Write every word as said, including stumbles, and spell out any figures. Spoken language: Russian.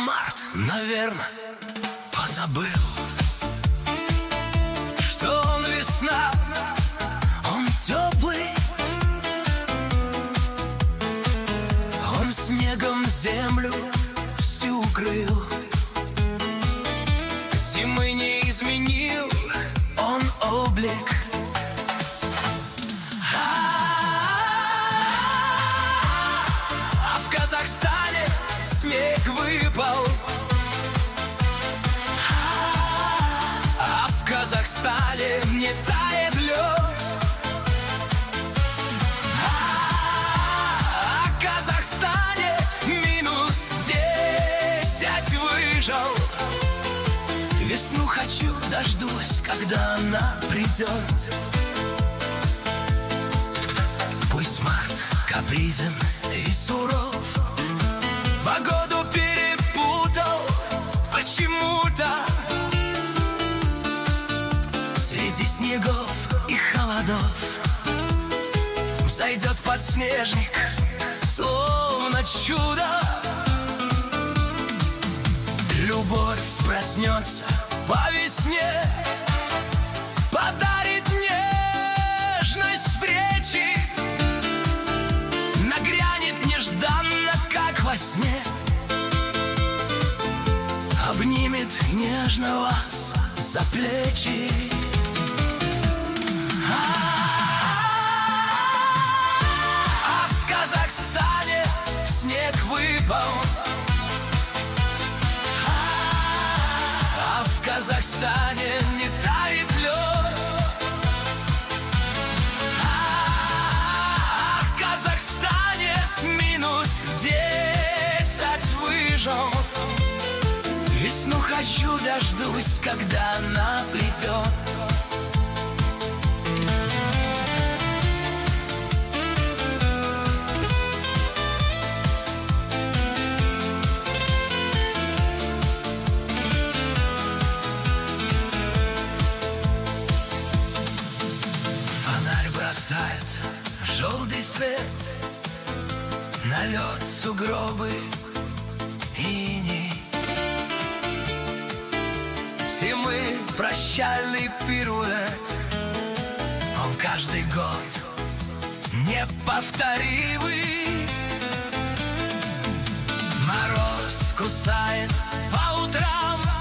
март, наверное, позабыл, что он весна, он теплый, он снегом землю всю укрыл, зимы не изменил он облик. А в Казахстане снег выпал, а в Казахстане не тает лед, а в Казахстане минус десять выжил. Весну хочу, дождусь, когда она придет. Пусть март капризен и суров, погоду перепутал почему-то. Среди снегов и холодов зайдет подснежник, словно чудо. Любовь проснется по весне, подарит нежность встречи, нагрянет нежданно, как во сне, обнимет нежно вас за плечи. А в Казахстане снег выпал, а в Казахстане не тает лед, а в Казахстане минус десять выжил. Весну хочу, дождусь, когда она придет. Фонарь бросает желтый свет на лед, сугробы, иней. Зимы прощальный пируэт, он каждый год неповторимый. Мороз кусает по утрам